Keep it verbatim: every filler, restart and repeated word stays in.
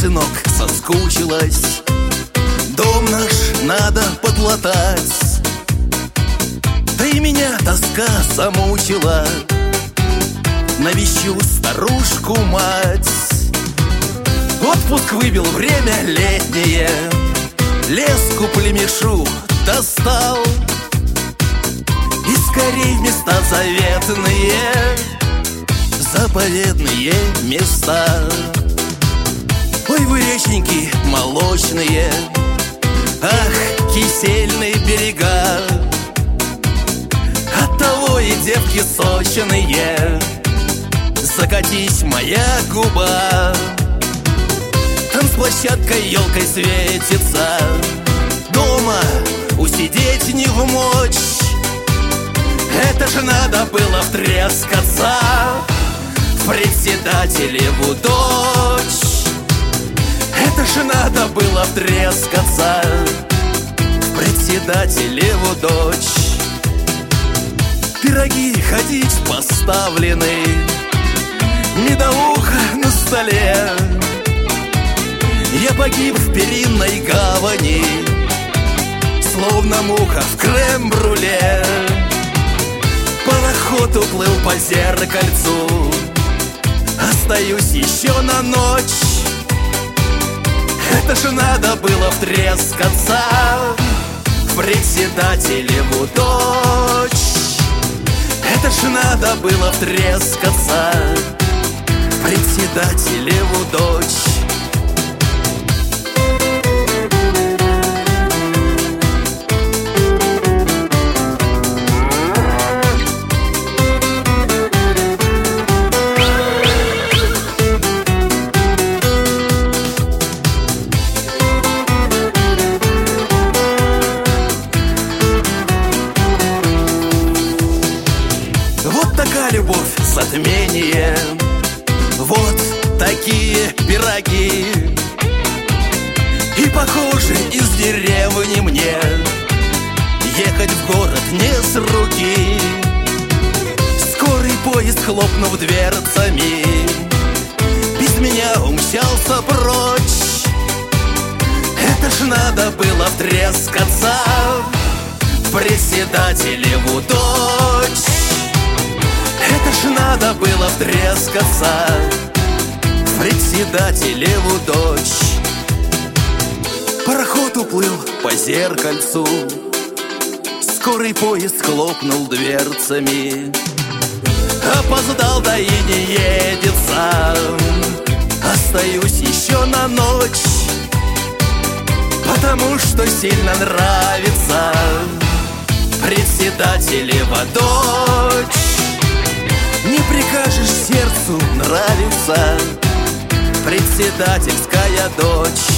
сынок, соскучилась. Дом наш надо подлатать. Да и меня тоска замучила. Навещу старушку-мать. Отпуск выбил время летнее. Леску племешу достал. И скорей в места заветные, заповедные места. Ой, вы реченьки молочные, ах, кисельные берега. Оттого и девки сочные, закатись моя губа. Танцплощадкой елкой светится, дома усидеть не в мочь. Это же надо было втрескаться в председателеву дочь. Это же надо было втрескаться в председателеву дочь. Пироги ходить поставлены, медовуха на столе. Я погиб в перинной гавани, словно муха в крем-брюле. Пароход уплыл по зеркальцу, остаюсь еще на ночь. Это же надо было втрескаться в председателеву дочь. Это же надо было втрескаться в председателеву дочь. Любовь, затмение, вот такие пироги. И похоже, из деревни мне ехать в город не с руки. Скорый поезд, хлопнув дверцами, без меня умчался прочь. Это ж надо было втрескаться в председателеву дочь. Это ж надо было втрескаться в председателеву дочь. Пароход уплыл по зеркальцу, скорый поезд хлопнул дверцами. Опоздал, да и не едется, остаюсь еще на ночь. Потому что сильно нравится председателева дочь. Не прикажешь сердцу нравится председательская дочь.